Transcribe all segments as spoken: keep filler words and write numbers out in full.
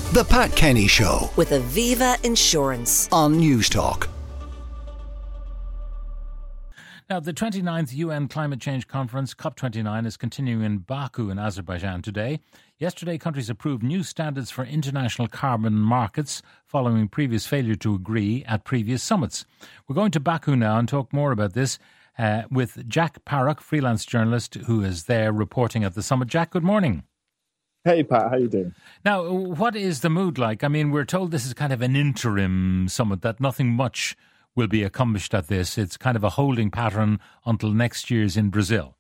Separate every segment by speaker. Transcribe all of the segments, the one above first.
Speaker 1: The Pat Kenny Show
Speaker 2: with Aviva Insurance
Speaker 1: on Newstalk.
Speaker 3: Now, the twenty-ninth U N Climate Change Conference, COP twenty-nine, is continuing in Baku in Azerbaijan today. Yesterday, countries approved new standards for international carbon markets following previous failure to agree at previous summits. We're going to Baku now and talk more about this uh, with Jack Parrock, freelance journalist who is there reporting at the summit. Jack, good morning.
Speaker 4: Hey, Pat, how you doing?
Speaker 3: Now, what is the mood like? I mean, we're told this is kind of an interim summit, that nothing much will be accomplished at this. It's kind of a holding pattern until next year's in Brazil.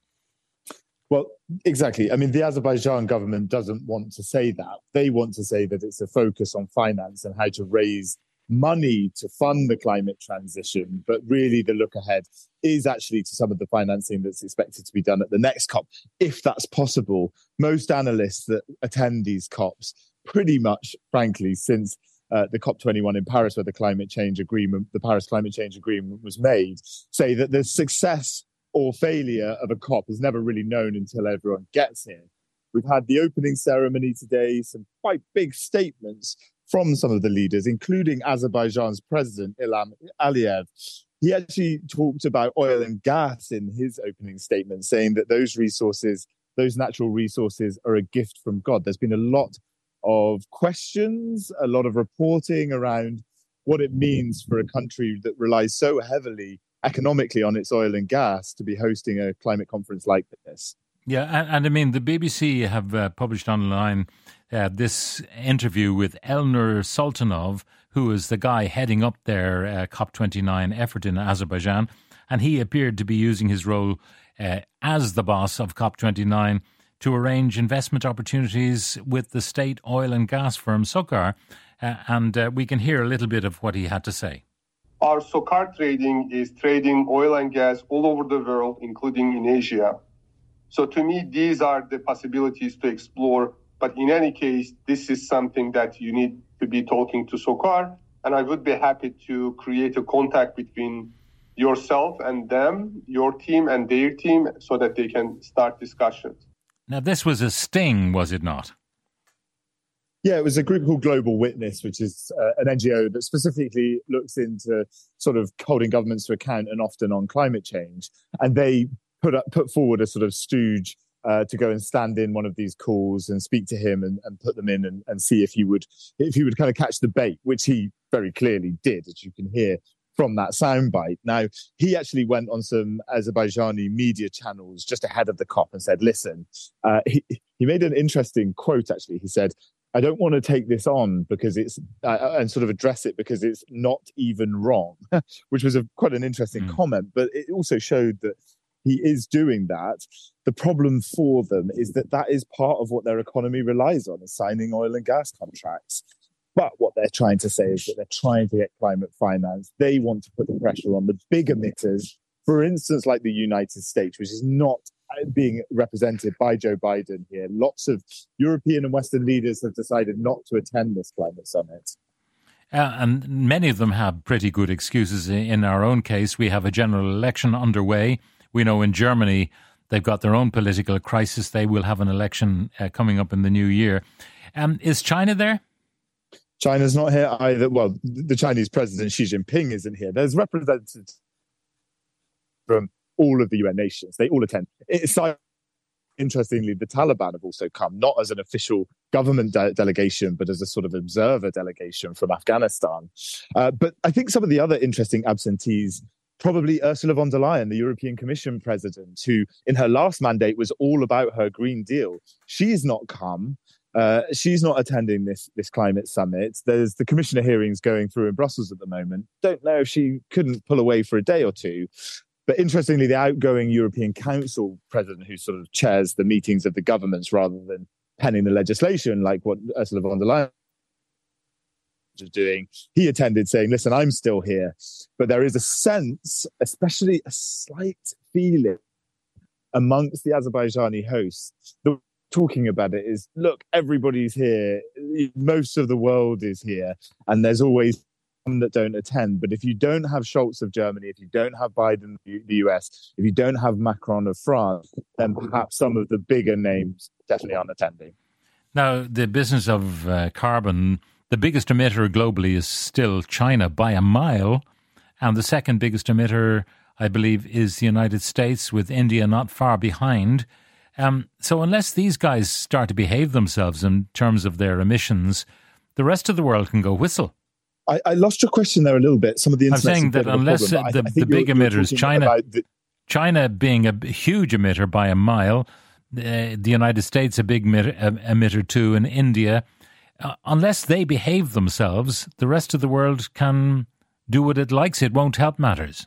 Speaker 4: Well, exactly. I mean, the Azerbaijan government doesn't want to say that. They want to say that it's a focus on finance and how to raise money to fund the climate transition. But really, the look ahead is actually to some of the financing that's expected to be done at the next COP, if that's possible. Most analysts that attend these COPs, pretty much, frankly, since uh, the COP twenty-one in Paris, where the climate change agreement, the Paris Climate Change Agreement was made, say that the success or failure of a COP is never really known until everyone gets here. We've had the opening ceremony today, some quite big statements from some of the leaders, including Azerbaijan's president, Ilham Aliyev. He actually talked about oil and gas in his opening statement, saying that those resources, those natural resources are a gift from God. There's been a lot of questions, a lot of reporting around what it means for a country that relies so heavily economically on its oil and gas to be hosting a climate conference like this.
Speaker 3: Yeah, and, and I mean, the B B C have uh, published online uh, this interview with Elnur Sultanov, who is the guy heading up their uh, COP twenty-nine effort in Azerbaijan. And he appeared to be using his role uh, as the boss of COP twenty-nine to arrange investment opportunities with the state oil and gas firm SOCAR. Uh, and uh, we can hear a little bit of what he had to say.
Speaker 5: Our SOCAR trading is trading oil and gas all over the world, including in Asia. So to me, these are the possibilities to explore. But in any case, this is something that you need to be talking to SOCAR. And I would be happy to create a contact between yourself and them, your team and their team, so that they can start discussions.
Speaker 3: Now, this was a sting, was it not?
Speaker 4: Yeah, it was a group called Global Witness, which is uh, an N G O that specifically looks into sort of holding governments to account and often on climate change. And they put up, put forward a sort of stooge uh, to go and stand in one of these calls and speak to him and, and put them in and, and see if he would if he would kind of catch the bait, which he very clearly did, as you can hear from that soundbite. Now, he actually went on some Azerbaijani media channels just ahead of the COP and said, listen, uh, he, he made an interesting quote, actually. He said, I don't want to take this on because it's uh, and sort of address it because it's not even wrong, which was a, quite an interesting mm. comment. But it also showed that he is doing that. The problem for them is that that is part of what their economy relies on, is signing oil and gas contracts. But what they're trying to say is that they're trying to get climate finance. They want to put the pressure on the big emitters, for instance, like the United States, which is not being represented by Joe Biden here. Lots of European and Western leaders have decided not to attend this climate summit.
Speaker 3: Uh, and many of them have pretty good excuses. In our own case, we have a general election underway. We know in Germany, they've got their own political crisis. They will have an election uh, coming up in the new year. Um, is China there?
Speaker 4: China's not here either. Well, the Chinese president, Xi Jinping, isn't here. There's representatives from all of the U N nations. They all attend. It's interestingly, the Taliban have also come, not as an official government de- delegation, but as a sort of observer delegation from Afghanistan. Uh, but I think some of the other interesting absentees, probably Ursula von der Leyen, the European Commission president, who in her last mandate was all about her Green Deal. She's not come. Uh, she's not attending this this climate summit. There's the commissioner hearings going through in Brussels at the moment. Don't know if she couldn't pull away for a day or two. But interestingly, the outgoing European Council president, who sort of chairs the meetings of the governments rather than penning the legislation, like what Ursula von der Leyen is doing, he attended saying, listen, I'm still here. But there is a sense, especially a slight feeling amongst the Azerbaijani hosts, the talking about it is, look, everybody's here. Most of the world is here. And there's always some that don't attend. But if you don't have Scholz of Germany, if you don't have Biden, the U S, if you don't have Macron of France, then perhaps some of the bigger names definitely aren't attending.
Speaker 3: Now, the business of uh, carbon, the biggest emitter globally is still China by a mile. And the second biggest emitter, I believe, is the United States, with India not far behind. Um, so unless these guys start to behave themselves in terms of their emissions, the rest of the world can go whistle.
Speaker 4: I, I lost your question there a little bit. Some of the
Speaker 3: I'm saying that unless
Speaker 4: problem,
Speaker 3: the,
Speaker 4: I, I
Speaker 3: the big emitters, China,
Speaker 4: the,
Speaker 3: China being a huge emitter by a mile, uh, the United States a big emitter, uh, emitter too, and India, uh, unless they behave themselves, the rest of the world can do what it likes. It won't help matters.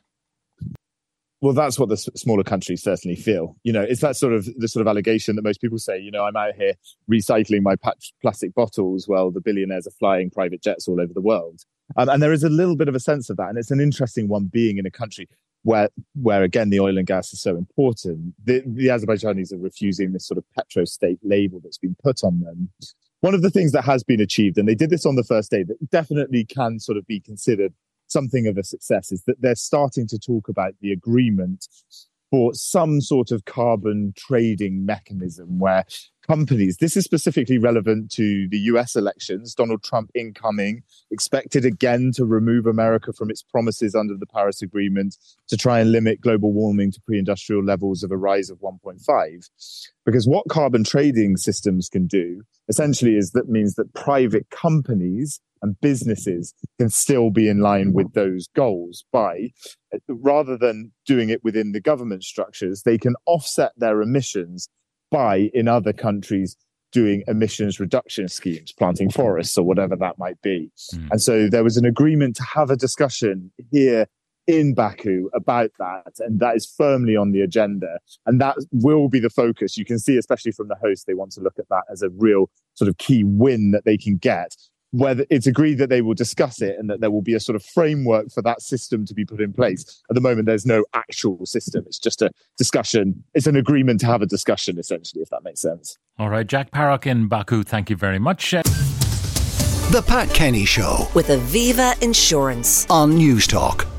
Speaker 4: Well, that's what the s- smaller countries certainly feel. You know, it's that sort of the sort of allegation that most people say, you know, I'm out here recycling my pat- plastic bottles while the billionaires are flying private jets all over the world. Um, and there is a little bit of a sense of that. And it's an interesting one being in a country where, where again, the oil and gas is so important. The, the Azerbaijanis are refusing this sort of petro-state label that's been put on them. One of the things that has been achieved, and they did this on the first day, that definitely can sort of be considered something of a success, is that they're starting to talk about the agreement for some sort of carbon trading mechanism where companies, this is specifically relevant to the U S elections, Donald Trump incoming, expected again to remove America from its promises under the Paris Agreement to try and limit global warming to pre-industrial levels of a rise of one point five. Because what carbon trading systems can do essentially is that means that private companies and businesses can still be in line with those goals by, rather than doing it within the government structures, they can offset their emissions by, in other countries, doing emissions reduction schemes, planting forests or whatever that might be. Mm. And so there was an agreement to have a discussion here in Baku about that, and that is firmly on the agenda. And that will be the focus. You can see, especially from the host, they want to look at that as a real sort of key win that they can get. Whether it's agreed that they will discuss it and that there will be a sort of framework for that system to be put in place. At the moment, there's no actual system. It's just a discussion. It's an agreement to have a discussion, essentially, if that makes sense.
Speaker 3: All right. Jack Parrock in Baku, thank you very much.
Speaker 1: The Pat Kenny Show
Speaker 2: with Aviva Insurance
Speaker 1: on News Talk.